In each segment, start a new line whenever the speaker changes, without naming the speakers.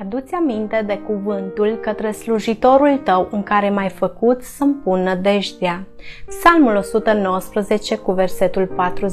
Adu-ți aminte de cuvântul către slujitorul tău în care m-ai făcut să-mi pun nădejdea. Psalmul 119 cu versetul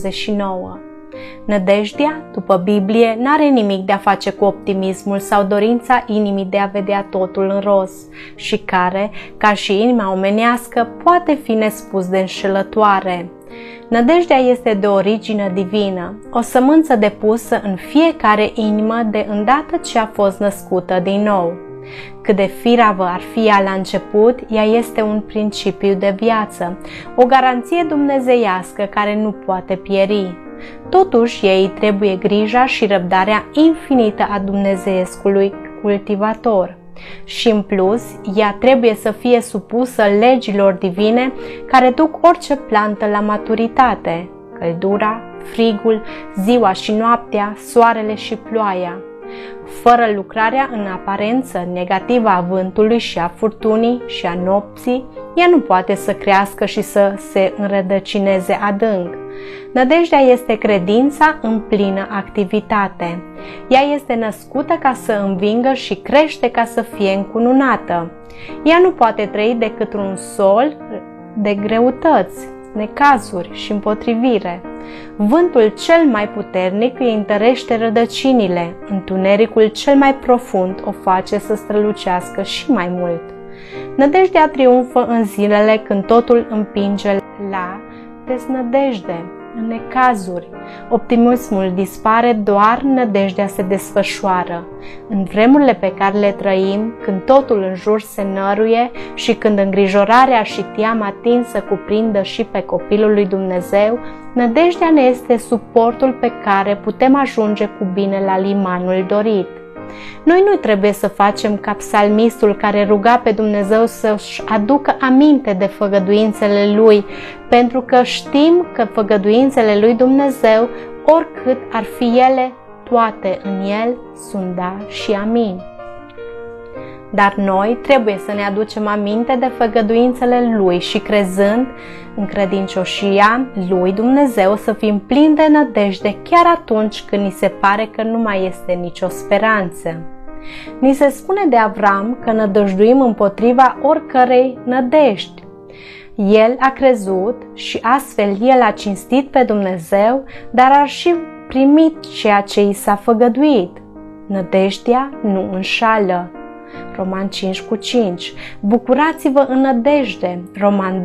49. Nădejdea, după Biblie, n-are nimic de a face cu optimismul sau dorința inimii de a vedea totul în roz și care, ca și inima omenească, poate fi nespus de înșelătoare. Nădejdea este de origine divină, o sămânță depusă în fiecare inimă de îndată ce a fost născută din nou. Cât de firavă ar fi ea la început, ea este un principiu de viață, o garanție dumnezeiască care nu poate pieri. Totuși, ei trebuie grija și răbdarea infinită a dumnezeiescului cultivator. Și în plus, ea trebuie să fie supusă legilor divine care duc orice plantă la maturitate: căldura, frigul, ziua și noaptea, soarele și ploaia. Fără lucrarea în aparență negativă a vântului și a furtunii și a nopții, ea nu poate să crească și să se înrădăcineze adânc. Nădejdea este credința în plină activitate. Ea este născută ca să învingă și crește ca să fie încununată. Ea nu poate trăi decât un sol de greutăți, necazuri și împotrivire. Vântul cel mai puternic îi întărește rădăcinile, întunericul cel mai profund o face să strălucească și mai mult. Nădejdea triumfă în zilele când totul împinge la deznădejde, în necazuri. Optimismul dispare, doar nădejdea se desfășoară. În vremurile pe care le trăim, când totul în jur se năruie și când îngrijorarea și teama tind să cuprindă și pe copilul lui Dumnezeu, nădejdea ne este suportul pe care putem ajunge cu bine la limanul dorit. Noi nu trebuie să facem ca psalmistul care ruga pe Dumnezeu să-și aducă aminte de făgăduințele Lui, pentru că știm că făgăduințele lui Dumnezeu, oricât ar fi ele, toate în El sunt da și amin. Dar noi trebuie să ne aducem aminte de făgăduințele Lui și, crezând în credincioșia Lui Dumnezeu, să fim plini de nădejde chiar atunci când ni se pare că nu mai este nicio speranță. Ni se spune de Avram că nădăjduim împotriva oricărei nădejdi. El a crezut și astfel el a cinstit pe Dumnezeu, dar a și primit ceea ce i s-a făgăduit. Nădejdea nu înșală. Roman 5:5. Bucurați-vă în nădejde. Roman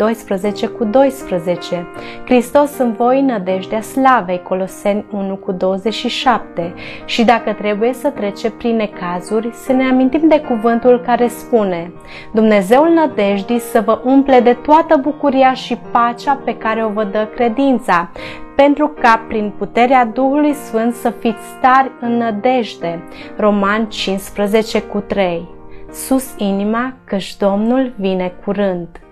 12:12. Hristos în voi, nădejdea slavei. Coloseni 1:27. Și dacă trebuie să trece prin necazuri, să ne amintim de cuvântul care spune: Dumnezeul nădejdii să vă umple de toată bucuria și pacea pe care o vă dă credința, pentru ca prin puterea Duhului Sfânt să fiți stari în nădejde. Roman 15:3. Sus inima, căci Domnul vine curând.